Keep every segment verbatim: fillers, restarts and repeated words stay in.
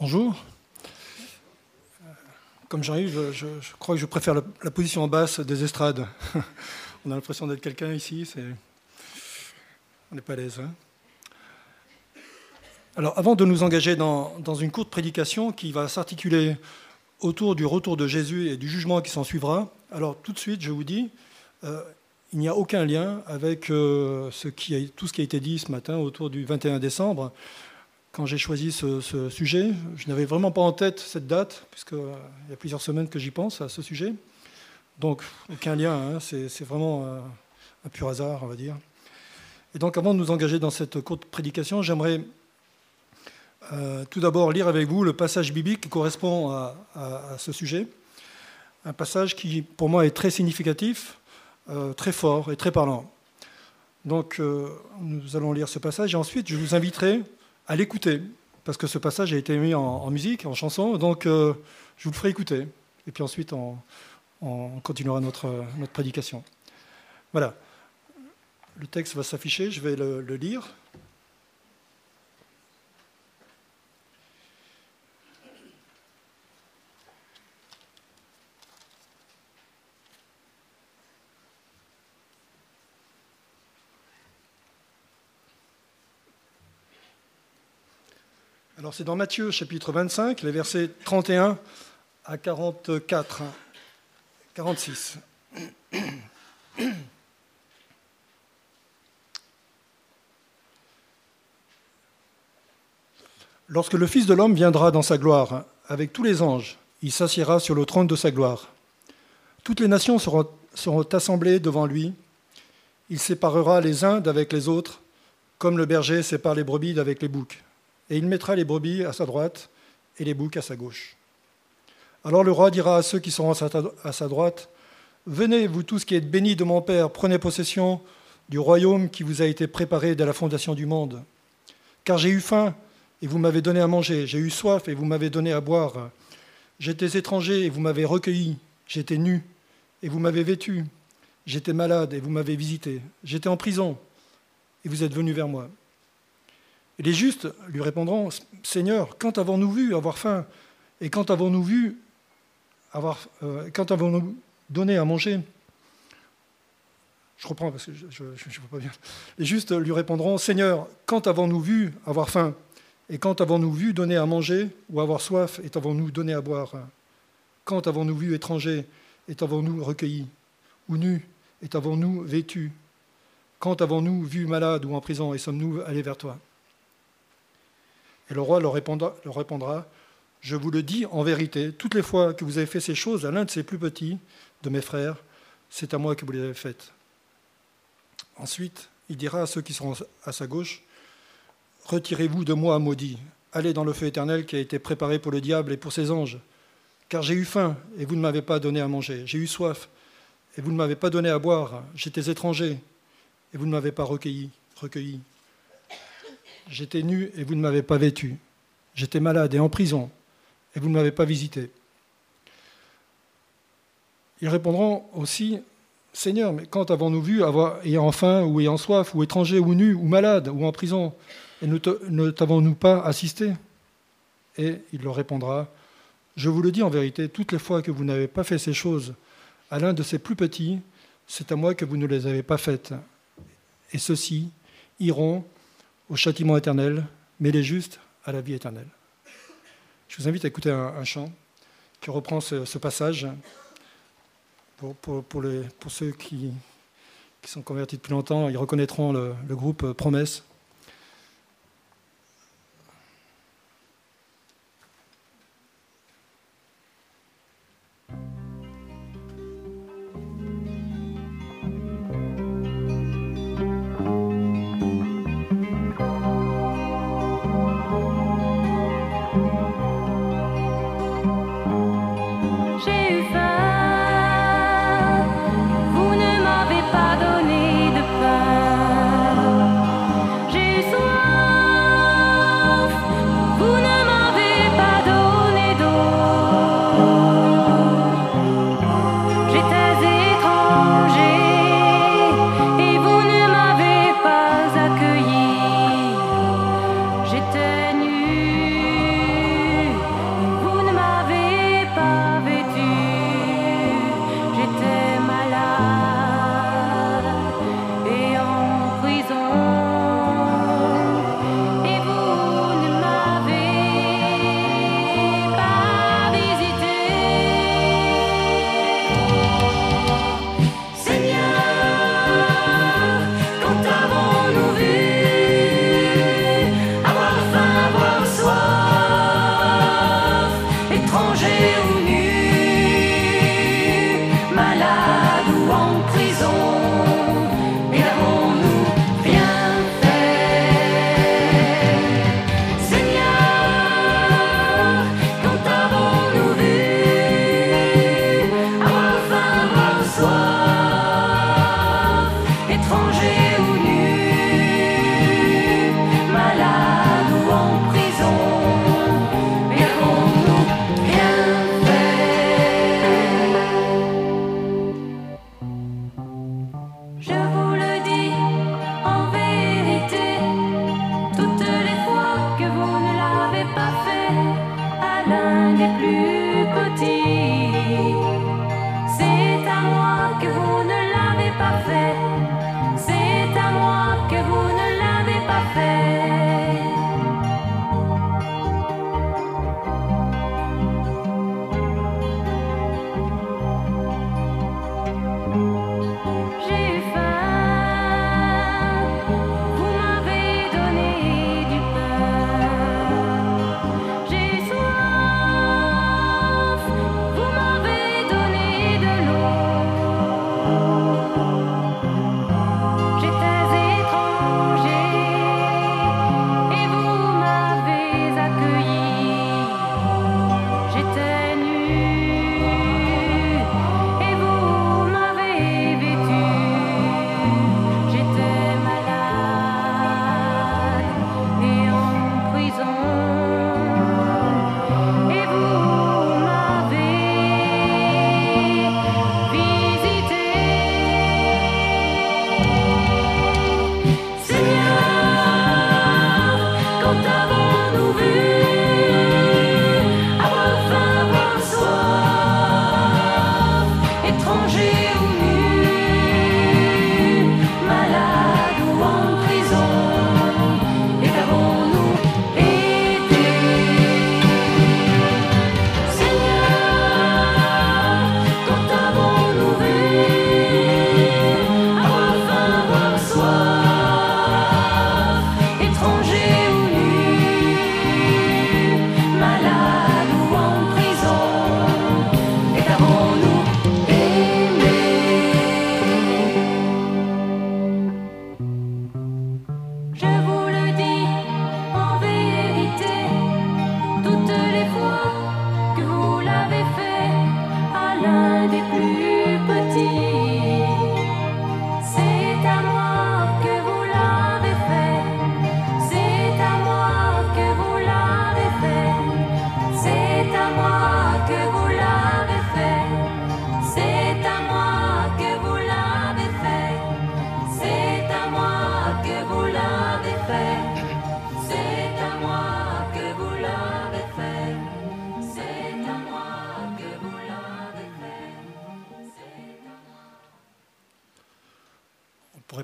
Bonjour. Comme j'arrive, je, je, je crois que je préfère la, la position en basse des estrades. On a l'impression d'être quelqu'un ici, c'est... on n'est pas à l'aise. Hein. Alors, avant de nous engager dans, dans une courte prédication qui va s'articuler autour du retour de Jésus et du jugement qui s'en suivra, alors tout de suite, je vous dis, euh, il n'y a aucun lien avec euh, ce qui a, tout ce qui a été dit ce matin autour du vingt et un décembre. Quand j'ai choisi ce, ce sujet, je n'avais vraiment pas en tête cette date, puisqu'il euh, y a plusieurs semaines que j'y pense à ce sujet. Donc, aucun lien, hein, c'est, c'est vraiment euh, un pur hasard, on va dire. Et donc, avant de nous engager dans cette courte prédication, j'aimerais euh, tout d'abord lire avec vous le passage biblique qui correspond à, à, à ce sujet. Un passage qui, pour moi, est très significatif, euh, très fort et très parlant. Donc, euh, nous allons lire ce passage, et ensuite, je vous inviterai à l'écouter, parce que ce passage a été mis en, en musique, en chanson, donc euh, je vous le ferai écouter. Et puis ensuite, on, on continuera notre, notre prédication. Voilà. Le texte va s'afficher, je vais le, le lire. Alors c'est dans Matthieu chapitre vingt-cinq, les versets trente et un à quarante-quatre, quarante-six. Lorsque le Fils de l'homme viendra dans sa gloire, avec tous les anges, il s'assiera sur le trône de sa gloire. Toutes les nations seront, seront assemblées devant lui. Il séparera les uns d'avec les autres, comme le berger sépare les brebis d'avec les boucs. Et il mettra les brebis à sa droite et les boucs à sa gauche. Alors le roi dira à ceux qui seront à sa droite, « Venez, vous tous qui êtes bénis de mon Père, prenez possession du royaume qui vous a été préparé dès la fondation du monde. Car j'ai eu faim, et vous m'avez donné à manger. J'ai eu soif, et vous m'avez donné à boire. J'étais étranger, et vous m'avez recueilli. J'étais nu, et vous m'avez vêtu. J'étais malade, et vous m'avez visité. J'étais en prison, et vous êtes venus vers moi. » Et les justes lui répondront, « Seigneur, quand avons-nous vu avoir faim? Et quand avons-nous vu avoir, euh, quand avons-nous donné à manger ?» Je reprends parce que je ne vois pas bien. Les justes lui répondront, « Seigneur, quand avons-nous vu avoir faim? Et quand avons-nous vu donner à manger ou avoir soif et t'avons-nous donné à boire? Quand avons-nous vu étranger et t'avons-nous recueilli? Ou nu et t'avons-nous vêtu? Quand avons-nous vu malade ou en prison et sommes-nous allés vers toi? » Et le roi leur répondra, leur répondra, « Je vous le dis en vérité, toutes les fois que vous avez fait ces choses à l'un de ces plus petits de mes frères, c'est à moi que vous les avez faites. » Ensuite, il dira à ceux qui seront à sa gauche, « Retirez-vous de moi, maudits, allez dans le feu éternel qui a été préparé pour le diable et pour ses anges. Car j'ai eu faim et vous ne m'avez pas donné à manger, j'ai eu soif et vous ne m'avez pas donné à boire, j'étais étranger et vous ne m'avez pas recueilli, recueilli. J'étais nu et vous ne m'avez pas vêtu. J'étais malade et en prison et vous ne m'avez pas visité. » Ils répondront aussi, « Seigneur, mais quand avons-nous vu avoir, ayant faim ou ayant soif, ou étranger, ou nu, ou malade, ou en prison, et ne, te, ne t'avons-nous pas assisté ?» Et il leur répondra, « Je vous le dis en vérité, toutes les fois que vous n'avez pas fait ces choses à l'un de ces plus petits, c'est à moi que vous ne les avez pas faites. Et ceux-ci iront au châtiment éternel, mais les justes à la vie éternelle. » Je vous invite à écouter un, un chant qui reprend ce, ce passage pour, pour, pour, les, pour ceux qui, qui sont convertis depuis longtemps. Ils reconnaîtront le, le groupe Promesse. Vous ne m'avez pas donné de pain.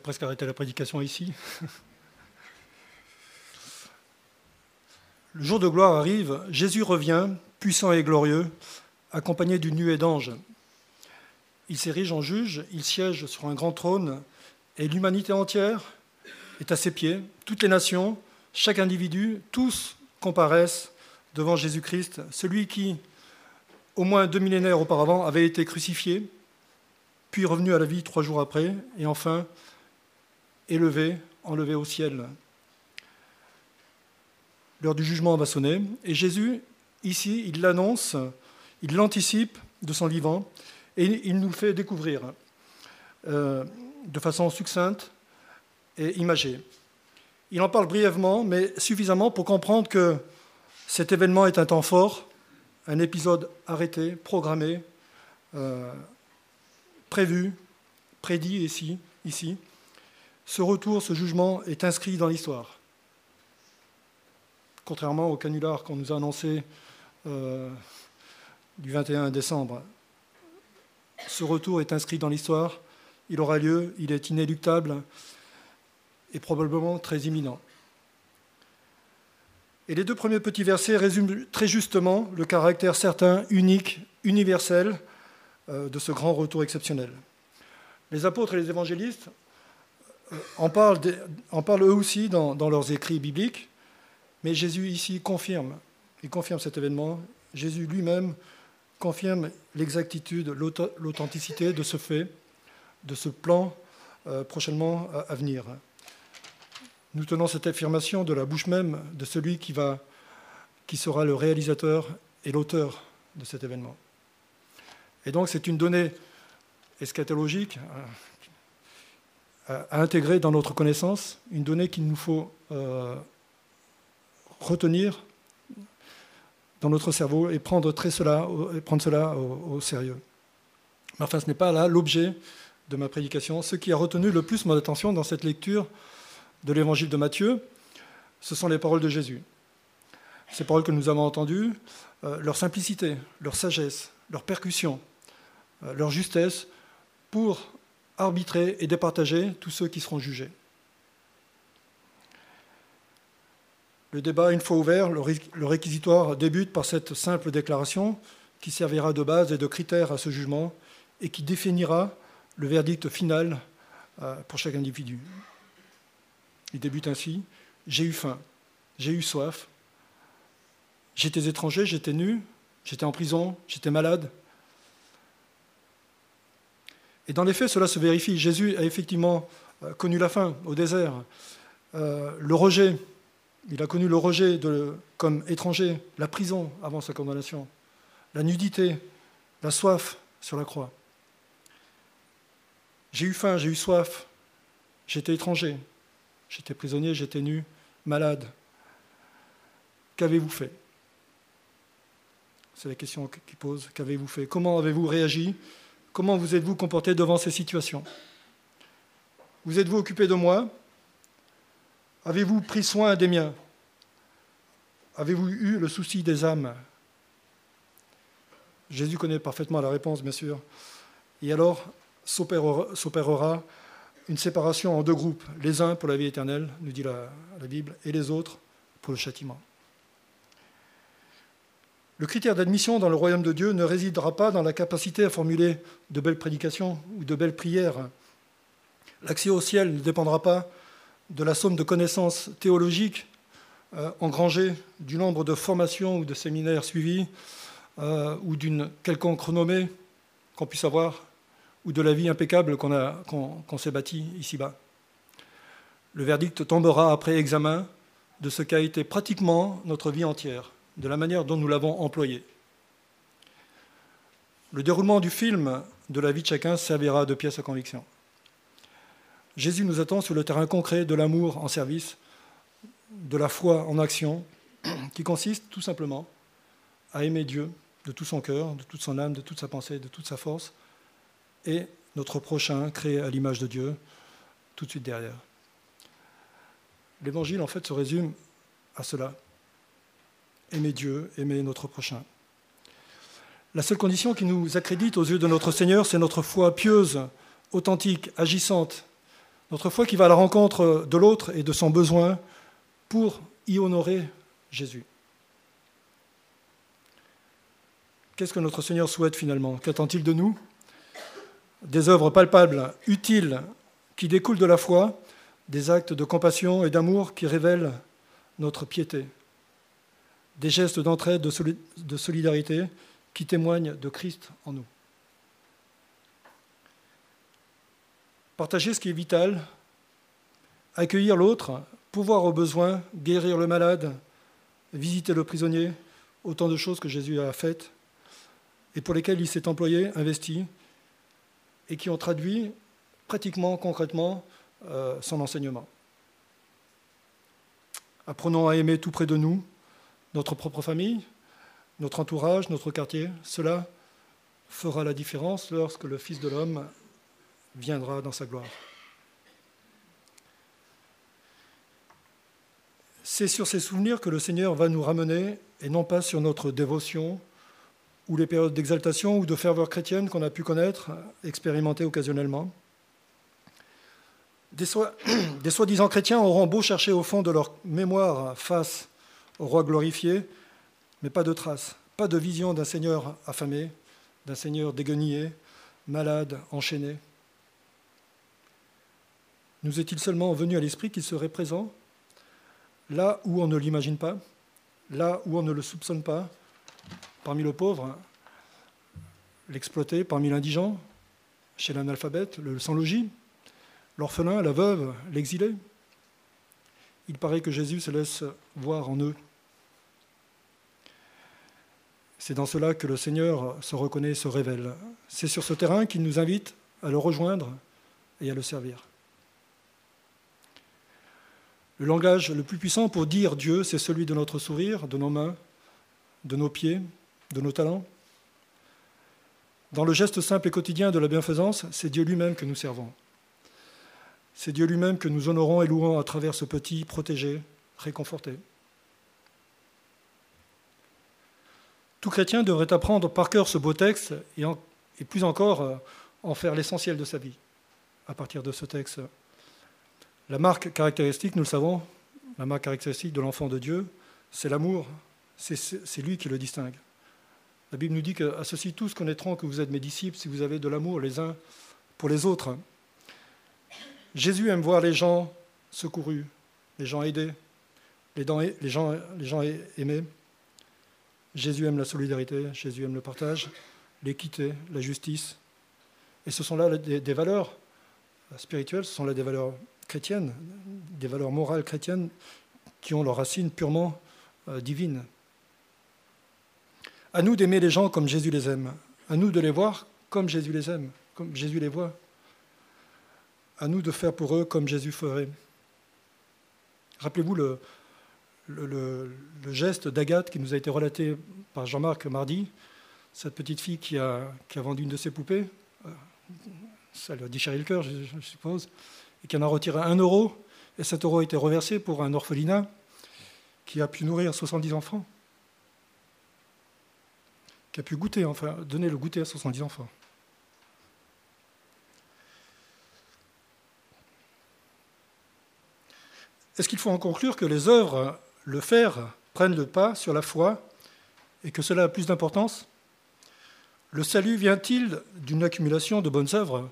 presque arrêter la prédication ici. Le jour de gloire arrive, Jésus revient, puissant et glorieux, accompagné d'une nuée d'anges. Il s'érige en juge, il siège sur un grand trône, et l'humanité entière est à ses pieds. Toutes les nations, chaque individu, tous comparaissent devant Jésus-Christ, celui qui, au moins deux millénaires auparavant, avait été crucifié, puis revenu à la vie trois jours après, et enfin élevé, enlevé au ciel. L'heure du jugement va sonner, et Jésus, ici, il l'annonce, il l'anticipe de son vivant, et il nous le fait découvrir euh, de façon succincte et imagée. Il en parle brièvement, mais suffisamment pour comprendre que cet événement est un temps fort, un épisode arrêté, programmé, euh, prévu, prédit ici, ici. Ce retour, ce jugement est inscrit dans l'histoire. Contrairement au canular qu'on nous a annoncé euh, du vingt et un décembre. Ce retour est inscrit dans l'histoire, il aura lieu, il est inéluctable et probablement très imminent. Et les deux premiers petits versets résument très justement le caractère certain, unique, universel euh, de ce grand retour exceptionnel. Les apôtres et les évangélistes euh, en, parlent de, en parlent eux aussi dans, dans leurs écrits bibliques, mais Jésus ici confirme, il confirme cet événement. Jésus lui-même confirme l'exactitude, l'authenticité de ce fait, de ce plan euh, prochainement à, à venir. Nous tenons cette affirmation de la bouche même de celui qui, va, qui sera le réalisateur et l'auteur de cet événement. Et donc c'est une donnée eschatologique à, à intégrer dans notre connaissance, une donnée qu'il nous faut euh, retenir dans notre cerveau et prendre, très cela, et prendre cela au, au sérieux. Mais enfin, ce n'est pas là l'objet de ma prédication. Ce qui a retenu le plus mon attention dans cette lecture de l'évangile de Matthieu, ce sont les paroles de Jésus. Ces paroles que nous avons entendues, euh, leur simplicité, leur sagesse, leur percussion, euh, leur justesse, pour arbitrer et départager tous ceux qui seront jugés. Le débat, une fois ouvert, le réquisitoire débute par cette simple déclaration qui servira de base et de critère à ce jugement et qui définira le verdict final pour chaque individu. Il débute ainsi : j'ai eu faim, j'ai eu soif, j'étais étranger, j'étais nu, j'étais en prison, j'étais malade. Et dans les faits, cela se vérifie. Jésus a effectivement connu la faim au désert, euh, le rejet. Il a connu le rejet de, comme étranger, la prison avant sa condamnation, la nudité, la soif sur la croix. J'ai eu faim, j'ai eu soif, j'étais étranger, j'étais prisonnier, j'étais nu, malade. Qu'avez-vous fait ? C'est la question qu'il pose. Qu'avez-vous fait ? Comment avez-vous réagi ? Comment vous êtes-vous comporté devant ces situations ? Vous êtes-vous occupé de moi ? Avez-vous pris soin des miens ? Avez-vous eu le souci des âmes ? Jésus connaît parfaitement la réponse, bien sûr. Et alors s'opérera, s'opérera une séparation en deux groupes, les uns pour la vie éternelle, nous dit la, la Bible, et les autres pour le châtiment. Le critère d'admission dans le royaume de Dieu ne résidera pas dans la capacité à formuler de belles prédications ou de belles prières. L'accès au ciel ne dépendra pas de la somme de connaissances théologiques euh, engrangées, du nombre de formations ou de séminaires suivis, euh, ou d'une quelconque renommée qu'on puisse avoir, ou de la vie impeccable qu'on a, qu'on, qu'on s'est bâtie ici-bas. Le verdict tombera après examen de ce qu'a été pratiquement notre vie entière, de la manière dont nous l'avons employée. Le déroulement du film de la vie de chacun servira de pièce à conviction. Jésus nous attend sur le terrain concret de l'amour en service, de la foi en action, qui consiste tout simplement à aimer Dieu de tout son cœur, de toute son âme, de toute sa pensée, de toute sa force, et notre prochain créé à l'image de Dieu, tout de suite derrière. L'Évangile, en fait, se résume à cela. Aimer Dieu, aimer notre prochain. La seule condition qui nous accrédite aux yeux de notre Seigneur, c'est notre foi pieuse, authentique, agissante, Notre foi qui va à la rencontre de l'autre et de son besoin pour y honorer Jésus. Qu'est-ce que notre Seigneur souhaite finalement? Qu'attend-il de nous? Des œuvres palpables, utiles, qui découlent de la foi, des actes de compassion et d'amour qui révèlent notre piété, des gestes d'entraide, de solidarité qui témoignent de Christ en nous. Partager ce qui est vital, accueillir l'autre, pourvoir aux besoins, guérir le malade, visiter le prisonnier, autant de choses que Jésus a faites et pour lesquelles il s'est employé, investi, et qui ont traduit pratiquement, concrètement, euh, son enseignement. Apprenons à aimer tout près de nous, notre propre famille, notre entourage, notre quartier. Cela fera la différence lorsque le Fils de l'homme viendra dans sa gloire. C'est sur ces souvenirs que le Seigneur va nous ramener, et non pas sur notre dévotion, ou les périodes d'exaltation ou de ferveur chrétienne qu'on a pu connaître, expérimenter occasionnellement. Des, soi, des soi-disant chrétiens auront beau chercher au fond de leur mémoire face au roi glorifié, mais pas de traces, pas de vision d'un Seigneur affamé, d'un Seigneur déguenillé, malade, enchaîné. Nous est-il seulement venu à l'esprit qu'il serait présent, là où on ne l'imagine pas, là où on ne le soupçonne pas, parmi le pauvre, l'exploité, parmi l'indigent, chez l'analphabète, le sans-logis, l'orphelin, la veuve, l'exilé. Il paraît que Jésus se laisse voir en eux. C'est dans cela que le Seigneur se reconnaît et se révèle. C'est sur ce terrain qu'il nous invite à le rejoindre et à le servir. Le langage le plus puissant pour dire Dieu, c'est celui de notre sourire, de nos mains, de nos pieds, de nos talents. Dans le geste simple et quotidien de la bienfaisance, c'est Dieu lui-même que nous servons. C'est Dieu lui-même que nous honorons et louons à travers ce petit protégé, réconforté. Tout chrétien devrait apprendre par cœur ce beau texte et, en, et plus encore en faire l'essentiel de sa vie à partir de ce texte. La marque caractéristique, nous le savons, la marque caractéristique de l'enfant de Dieu, c'est l'amour, c'est, c'est lui qui le distingue. La Bible nous dit qu'à ceci tous connaîtront que vous êtes mes disciples si vous avez de l'amour les uns pour les autres. Jésus aime voir les gens secourus, les gens aidés, les gens, les gens aimés. Jésus aime la solidarité, Jésus aime le partage, l'équité, la justice. Et ce sont là des, des valeurs spirituelles, ce sont là des valeurs chrétiennes, des valeurs morales chrétiennes qui ont leurs racines purement euh, divines. À nous d'aimer les gens comme Jésus les aime, à nous de les voir comme Jésus les aime, comme Jésus les voit. À nous de faire pour eux comme Jésus ferait. Rappelez-vous le, le, le, le geste d'Agathe qui nous a été relaté par Jean-Marc mardi, cette petite fille qui a, qui a vendu une de ses poupées, ça lui a déchiré le cœur, je, je suppose, et qui en a retiré un euro, et cet euro a été reversé pour un orphelinat qui a pu nourrir soixante-dix enfants, qui a pu goûter, enfin, donner le goûter à soixante-dix enfants. Est-ce qu'il faut en conclure que les œuvres, le faire, prennent le pas sur la foi et que cela a plus d'importance? Le salut vient-il d'une accumulation de bonnes œuvres?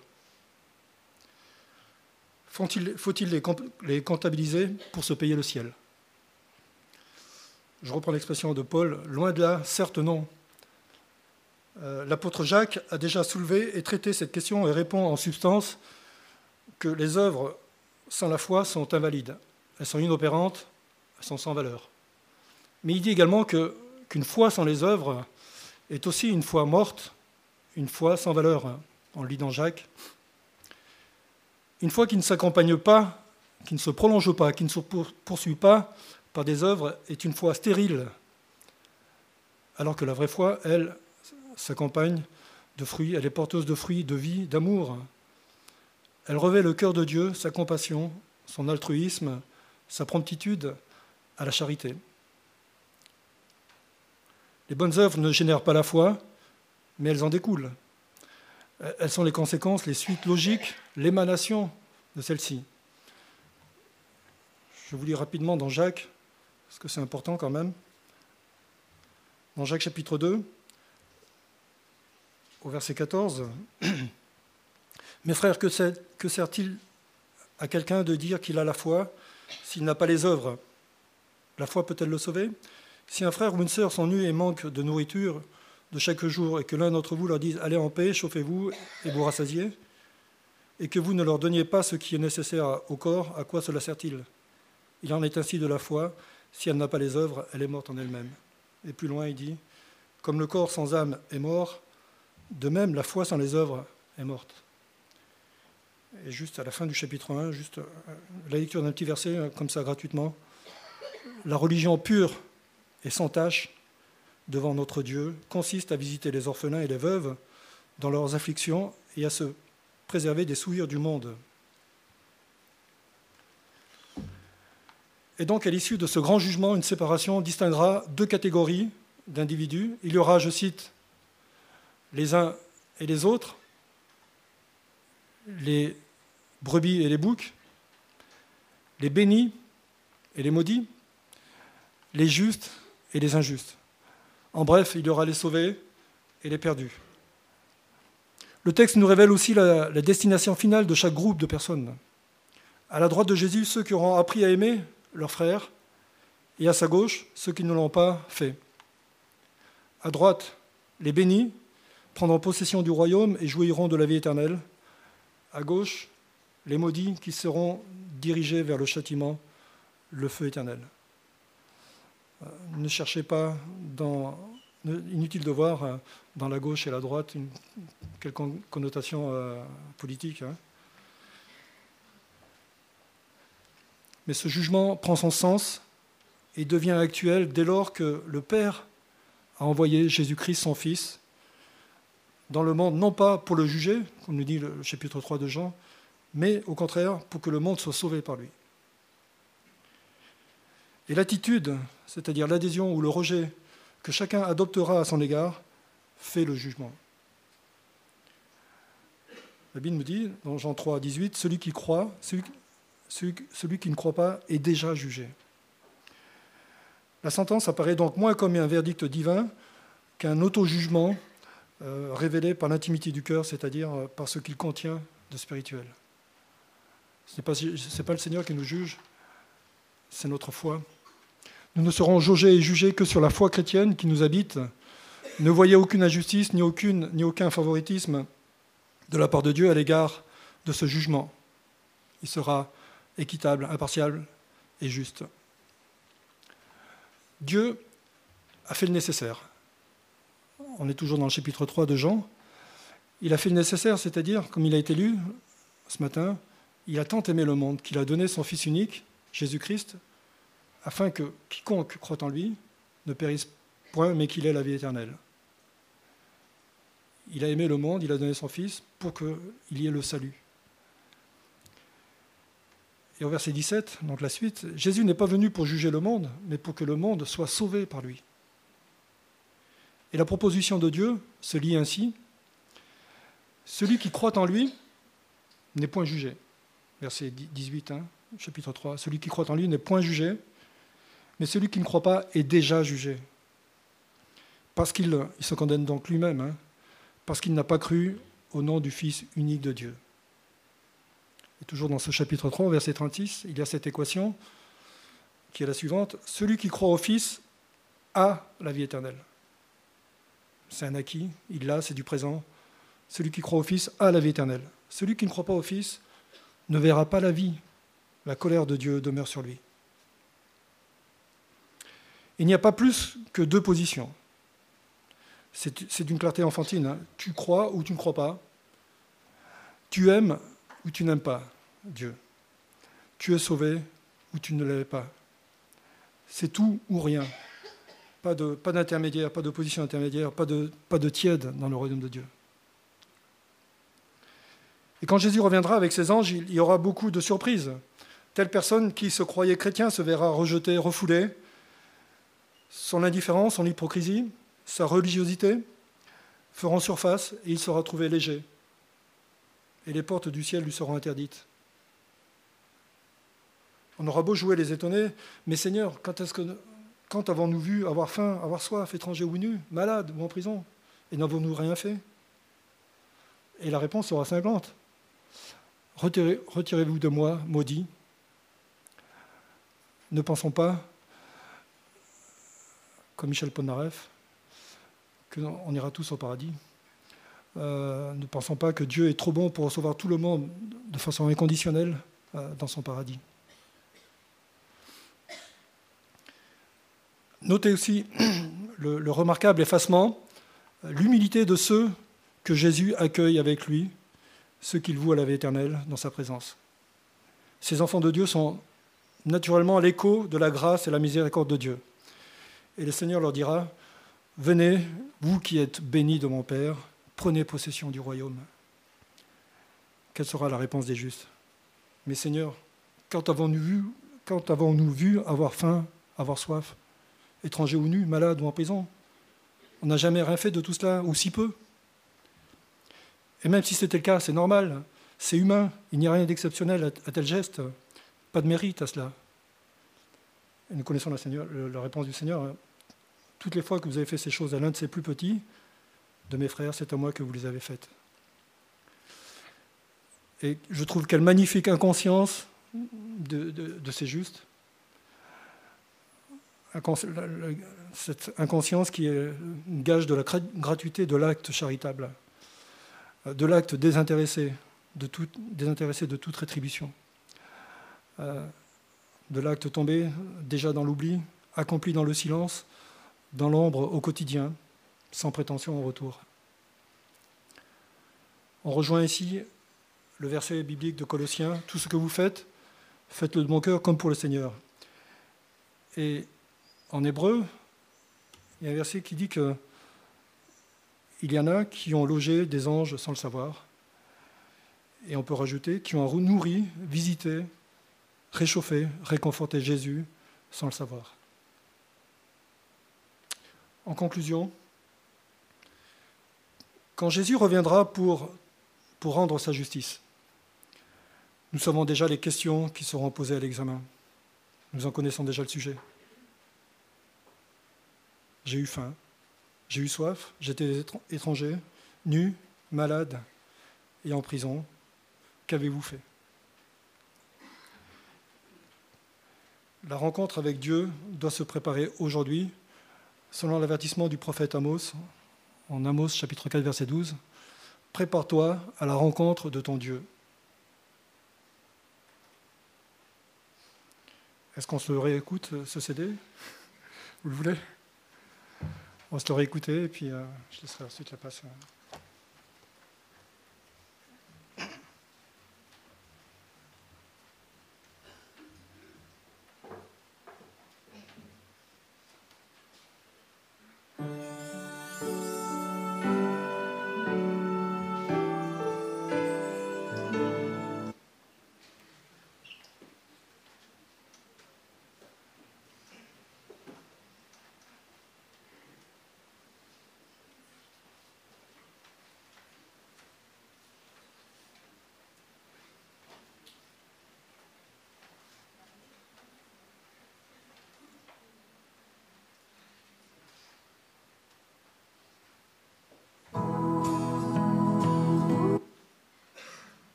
Faut-il, faut-il les, les comptabiliser pour se payer le ciel? Je reprends l'expression de Paul, loin de là, certes non. Euh, l'apôtre Jacques a déjà soulevé et traité cette question et répond en substance que les œuvres sans la foi sont invalides. Elles sont inopérantes, elles sont sans valeur. Mais il dit également que, qu'une foi sans les œuvres est aussi une foi morte, une foi sans valeur. On le lit dans Jacques. Une foi qui ne s'accompagne pas, qui ne se prolonge pas, qui ne se poursuit pas par des œuvres est une foi stérile, alors que la vraie foi, elle, s'accompagne de fruits, elle est porteuse de fruits, de vie, d'amour. Elle revêt le cœur de Dieu, sa compassion, son altruisme, sa promptitude à la charité. Les bonnes œuvres ne génèrent pas la foi, mais elles en découlent. Elles sont les conséquences, les suites logiques, l'émanation de celle-ci. Je vous lis rapidement dans Jacques, parce que c'est important quand même. Dans Jacques chapitre deux, au verset quatorze, « Mes frères, que, que sert-il à quelqu'un de dire qu'il a la foi s'il n'a pas les œuvres? La foi peut-elle le sauver? Si un frère ou une sœur sont nus et manquent de nourriture de chaque jour, et que l'un d'entre vous leur dise « Allez en paix, chauffez-vous et vous rassasiez », et que vous ne leur donniez pas ce qui est nécessaire au corps, à quoi cela sert-il? Il en est ainsi de la foi, si elle n'a pas les œuvres, elle est morte en elle-même. » Et plus loin, il dit, « Comme le corps sans âme est mort, de même la foi sans les œuvres est morte. » Et juste à la fin du chapitre un, juste la lecture d'un petit verset, comme ça, gratuitement. « La religion pure et sans tache devant notre Dieu consiste à visiter les orphelins et les veuves dans leurs afflictions et à se préserver des souillures du monde. » Et donc, à l'issue de ce grand jugement, une séparation distinguera deux catégories d'individus. Il y aura, je cite, les uns et les autres, les brebis et les boucs, les bénis et les maudits, les justes et les injustes. En bref, il y aura les sauvés et les perdus. Le texte nous révèle aussi la, la destination finale de chaque groupe de personnes. À la droite de Jésus, ceux qui auront appris à aimer leurs frères, et à sa gauche, ceux qui ne l'ont pas fait. À droite, les bénis prendront possession du royaume et jouiront de la vie éternelle. À gauche, les maudits qui seront dirigés vers le châtiment, le feu éternel. Ne cherchez pas, dans, inutile de voir dans la gauche et la droite une quelconque connotation euh, politique. Hein. Mais ce jugement prend son sens et devient actuel dès lors que le Père a envoyé Jésus-Christ, son Fils, dans le monde, non pas pour le juger, comme nous dit le chapitre trois de Jean, mais au contraire pour que le monde soit sauvé par lui. Et l'attitude, c'est-à-dire l'adhésion ou le rejet que chacun adoptera à son égard, fait le jugement. La Bible nous dit, dans Jean trois, dix-huit, « Celui qui croit, celui qui Celui, celui qui ne croit pas est déjà jugé. » La sentence apparaît donc moins comme un verdict divin qu'un auto-jugement euh, révélé par l'intimité du cœur, c'est-à-dire euh, par ce qu'il contient de spirituel. Ce n'est pas, c'est pas le Seigneur qui nous juge, c'est notre foi. Nous ne serons jaugés et jugés que sur la foi chrétienne qui nous habite. Ne voyez aucune injustice ni, aucune, ni aucun favoritisme de la part de Dieu à l'égard de ce jugement. Il sera équitable, impartial et juste. Dieu a fait le nécessaire. On est toujours dans le chapitre trois de Jean. Il a fait le nécessaire, c'est-à-dire, comme il a été lu ce matin, il a tant aimé le monde qu'il a donné son Fils unique, Jésus-Christ, afin que quiconque croit en lui ne périsse point, mais qu'il ait la vie éternelle. Il a aimé le monde, il a donné son Fils pour qu'il y ait le salut. Et au verset dix-sept, donc la suite, Jésus n'est pas venu pour juger le monde, mais pour que le monde soit sauvé par lui. Et la proposition de Dieu se lit ainsi, « Celui qui croit en lui n'est point jugé. » Verset dix-huit, hein, chapitre trois. « Celui qui croit en lui n'est point jugé, mais celui qui ne croit pas est déjà jugé. » Parce qu'il il se condamne donc lui-même, hein, parce qu'il n'a pas cru au nom du Fils unique de Dieu. Et toujours dans ce chapitre trois, verset trente-six, il y a cette équation qui est la suivante. « Celui qui croit au Fils a la vie éternelle. » C'est un acquis, il l'a, c'est du présent. Celui qui croit au Fils a la vie éternelle. Celui qui ne croit pas au Fils ne verra pas la vie. La colère de Dieu demeure sur lui. Il n'y a pas plus que deux positions. C'est, c'est d'une clarté enfantine. Hein. Tu crois ou tu ne crois pas. Tu aimes ou tu n'aimes pas Dieu. Tu es sauvé ou tu ne l'es pas. C'est tout ou rien. Pas, de, pas d'intermédiaire, pas de position intermédiaire, pas de, pas de tiède dans le royaume de Dieu. Et quand Jésus reviendra avec ses anges, il y aura beaucoup de surprises. Telle personne qui se croyait chrétien se verra rejetée, refoulée. Son indifférence, son hypocrisie, sa religiosité feront surface et il sera trouvé léger. Et les portes du ciel lui seront interdites. On aura beau jouer les étonnés, mais Seigneur, quand, est-ce que, quand avons-nous vu avoir faim, avoir soif, étranger ou nu, malade ou en prison? Et n'avons-nous rien fait? Et la réponse sera cinglante. Retirez, retirez-vous de moi, maudit. Ne pensons pas, comme Michel Polnareff, qu'on ira tous au paradis. Euh, ne pensons pas que Dieu est trop bon pour recevoir tout le monde de façon inconditionnelle euh, dans son paradis. Notez aussi le, le remarquable effacement, l'humilité de ceux que Jésus accueille avec lui, ceux qu'il voue à la vie éternelle dans sa présence. Ces enfants de Dieu sont naturellement l'écho de la grâce et la miséricorde de Dieu. Et le Seigneur leur dira, « Venez, vous qui êtes bénis de mon Père, prenez possession du royaume. » Quelle sera la réponse des justes? « Mais Seigneur, quand avons-nous vu, quand avons-nous vu avoir faim, avoir soif, étranger ou nu, malade ou en prison? On n'a jamais rien fait de tout cela, ou si peu. » Et même si c'était le cas, c'est normal, c'est humain, il n'y a rien d'exceptionnel à tel geste, pas de mérite à cela. Et nous connaissons la, Seigneur, la réponse du Seigneur. Toutes les fois que vous avez fait ces choses à l'un de ces plus petits, de mes frères, c'est à moi que vous les avez faites. Et je trouve quelle magnifique inconscience de, de, de ces justes. Cette inconscience qui est une gage de la gratuité de l'acte charitable, de l'acte désintéressé, de, tout, désintéressé de toute rétribution, euh, de l'acte tombé déjà dans l'oubli, accompli dans le silence, dans l'ombre au quotidien, sans prétention au retour. On rejoint ici le verset biblique de Colossiens, « Tout ce que vous faites, faites-le de bon cœur comme pour le Seigneur. » Et en hébreu, il y a un verset qui dit que il y en a qui ont logé des anges sans le savoir, et on peut rajouter, qui ont nourri, visité, réchauffé, réconforté Jésus sans le savoir. En conclusion, quand Jésus reviendra pour, pour rendre sa justice, nous savons déjà les questions qui seront posées à l'examen. Nous en connaissons déjà le sujet. J'ai eu faim, j'ai eu soif, j'étais étranger, nu, malade et en prison. Qu'avez-vous fait? La rencontre avec Dieu doit se préparer aujourd'hui, selon l'avertissement du prophète Amos, en Amos chapitre quatre, verset douze. « Prépare-toi à la rencontre de ton Dieu. » Est-ce qu'on se le réécoute, ce C D? Vous le voulez? On va se le réécouter et puis euh, je laisserai ensuite la place.